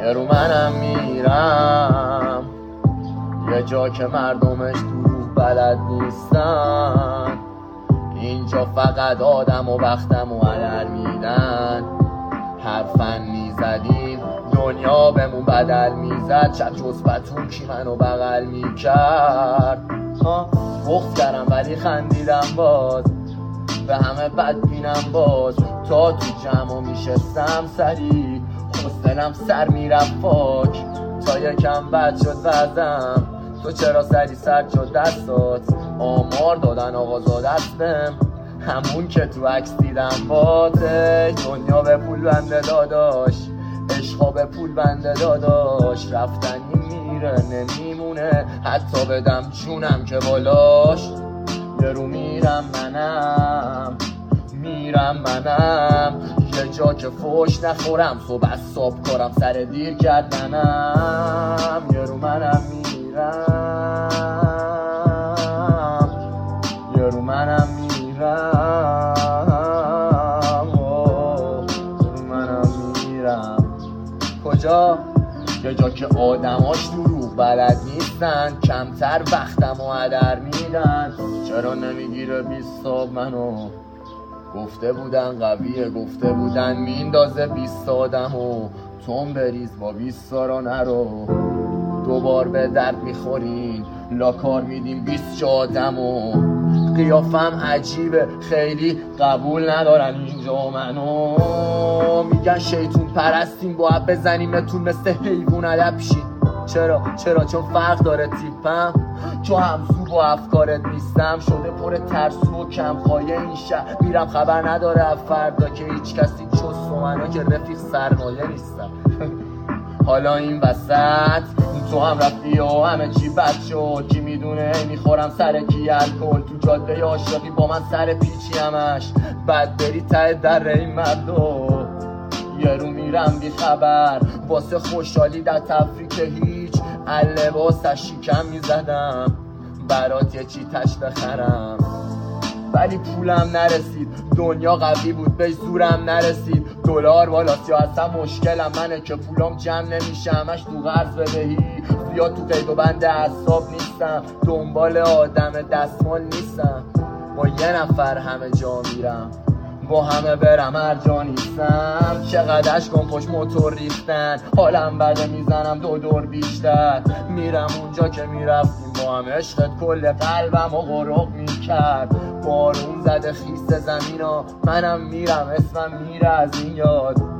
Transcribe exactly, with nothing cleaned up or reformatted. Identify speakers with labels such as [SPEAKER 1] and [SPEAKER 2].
[SPEAKER 1] یه رو منم میرم یه جا که مردمش دروغ بلد نیستن. اینجا فقط آدم و وقتم و هدر میدن. هر فنی زدیم دنیا بهمون بدل میزد. شب جزبتون کی منو بغل میکرد. بغض کردم ولی خندیدم باز. به همه بد بینم باز. تا تو جمع میشستم سری حوصلم سر میرفت فاک. تا یکم بد شد وزم تو چرا سری سر شد دستات. آمار دادن آقازاده است بهم همون که تو عکس دیدم باته. دنیا به پول بنده داداش عشقا به پول بنده داداش. رفتنی میره نمیمونه حتی بدم جونم که بالاش. یه رو میرم منم میرم منم یه جا که فوش نخورم صبح صبح کارم سر دیر کردنم. یه رو منم میرم یه رو منم میرم یه رو منم میرم کجا؟ یه جا که آدماش دروغ بلد نیستن. کمتر وقتم و هدر میدن. چرا نمیگیره بیستاب منو؟ گفته بودن قویه گفته بودن میندازه بیست آدم و تون بریز با بیست رو نرو. دوبار به درد میخورین لاکار میدیم بیست جا آدم و قیافم عجیبه خیلی قبول ندارن اینجا منو. میگن شیطون پرستیم باید بزنیمتون مثل حیوان ادب شید. چرا؟ چرا؟ چون فرق داره تیپم. چون همسو با افکارت نیستم. شده پر ترسو و کم خواهی این شهر. میرم خبر نداره از فردا که هیچ کسی چست و منو که رفیق سرمایه نیستم. حالا این وسط تو هم رفتی و همه چی بد شد. کی میدونه میخورم سر کی الکل. تو جاده عاشقی با من سر پیچی همش بعد بری ته در این مردو. یه رو میرم بی خبر واسه خوشحالی در تفریح که هیچ اللباسش شیکم میزدم برات یه چی تش بخرم ولی پولم نرسید. دنیا قوی بود به زورم نرسید. دلار بالاست یا اصلا مشکلم منه که پولام جمع نمیشه همش تو قرض بدهی. زیاد تو قید و بند اعصاب نیستم. دنبال آدم دستمال نیستم. با یه نفر همه جا میرم با همه برم هر جا نیستم. چقدر اشکام پشت موتور ریختن حالم بده میزنم دو دور بیشتر. میرم اونجا که میرفتیم با هم عشقت کل قلبم و غرق میکرد. بارون زده خیس زمینا منم میرم اسمم میره از این یاد.